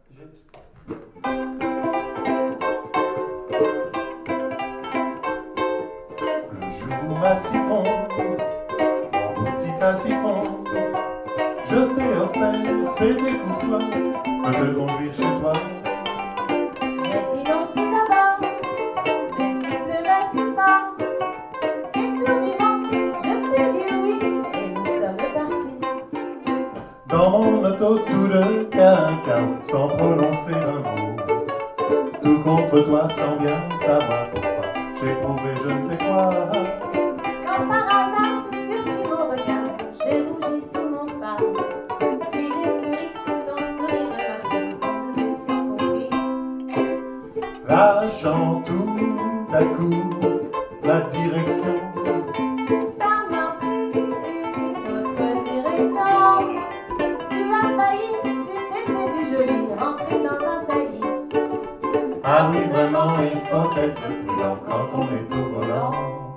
Le jour où ma citron, mon boutique à citron, je t'ai offert, c'était pour toi, de te conduire chez toi. J'ai dit non tout d'abord, mais il pleuvait si fort, qu'étourdiment, je t'ai dit oui, et nous sommes partis. Dans mon auto, tout le cacao, sans prononcer un mot. Tout contre toi, sans bien savoir pourquoi. J'ai prouvé je ne sais quoi. Quand par hasard te surpris mon regard, j'ai rougi sous mon phare. Puis j'ai souri, ton sourire m'a plu, nous étions confiés. Lâchant tout à coup la direction. Ta main prit une autre direction. Tu as failli, si t'étais du joli, rentrer dans un taillis. Ah oui, vraiment, il faut être prudent quand on est au volant.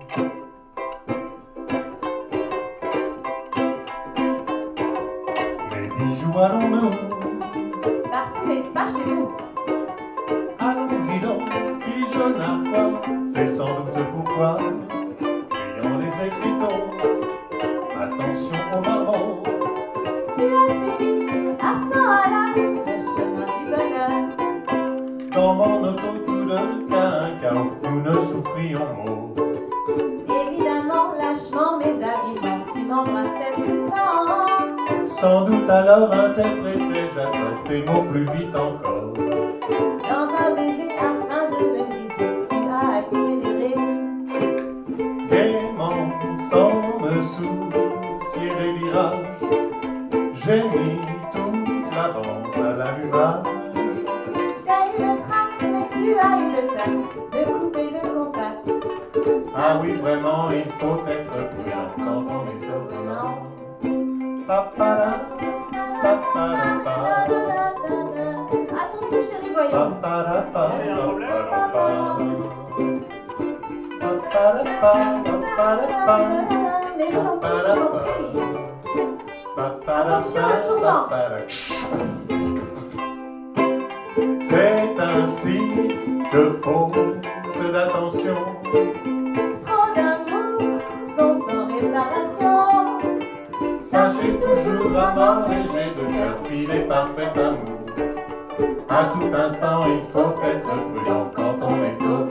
Les bijoux, allons-nous? Partout mais pas chez nous. Allons-y donc, fille jeune narquois, c'est sans doute pourquoi. Fuyons les écriteaux, attention aux marmots. Tu as suivi à 100 à l'heure le chemin du bonheur. Dans mon auto, tout de cacao, nous ne souffrions mot. Évidemment, lâchement, mes habillements, tu m'embrassais tout le temps. Sans doute alors interprétais-je à tort tes mots plus vite encore. Dans un baiser afin de me briser, tu as accéléré. Gaiement, sans me soucier des virages, j'ai mis toute l'avance à l'allumage. J'ai eu le trac, mais tu as eu le tact de couper le contact. Ah oui, vraiment, il faut être prudent quand on est au volant. Papara, papara, Attention chérie, voyons. papara, Il y a un problème? Mais ralentis, je t'en prie. Attention, le tournant. C'est ainsi que faute d'attention, Trop d'amour sont en réparation. sachez toujours à mort léger de cœur filer parfait amour. À tout instant, il faut être prudent quand on est au